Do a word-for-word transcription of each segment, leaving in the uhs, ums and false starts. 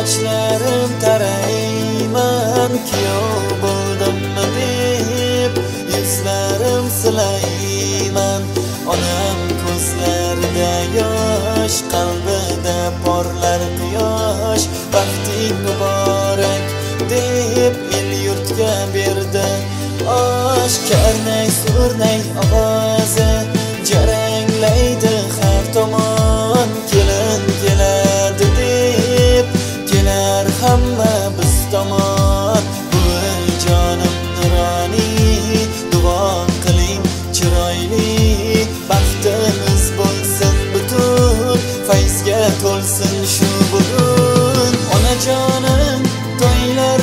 sochlarim tarayman, kuyov bo'ldimmi deb yuzlarim silayman. Onam ko'zlarida yosh, qalbida porlar quyosh. Baxting muborak deb el yurtga berdi osh. Karnay surnay ovozi jaranglaydi har tomon. Kelin keladi deb kelar hamma biz tomon. Buvijonim nuroniy, duo qiling chiroyli. Baxtimiz bo'lsin butun, fayzga to'lsin shu bugun. Onajonim to'ylar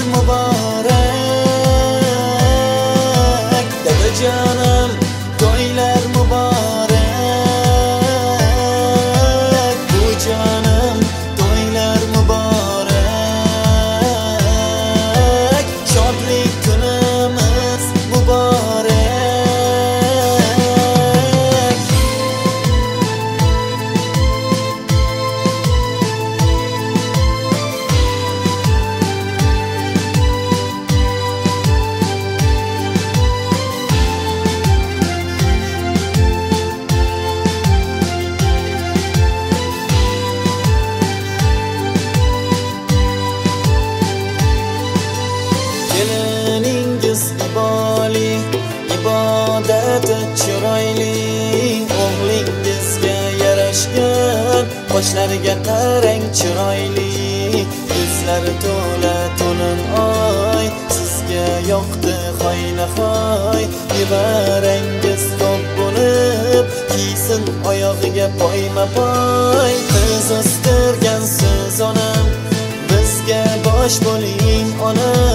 muborak, dadajonim to'ylar muborak, buvijonim to'ylar muborak. Shodlik kunimiz muborak. Keliningiz iboli, ibodati chiroyli. O'g'lingizga yarashgan qoshlariga qarang chiroyli. Yuzlari to'la to'lin oy, sizga yoqdi hoynahoy. Nevarangiz ko'p bo'lib, kiysin oyog'iga poyma poy. Qiz o'stirgansiz onam, bizga bosh bo'ling onam.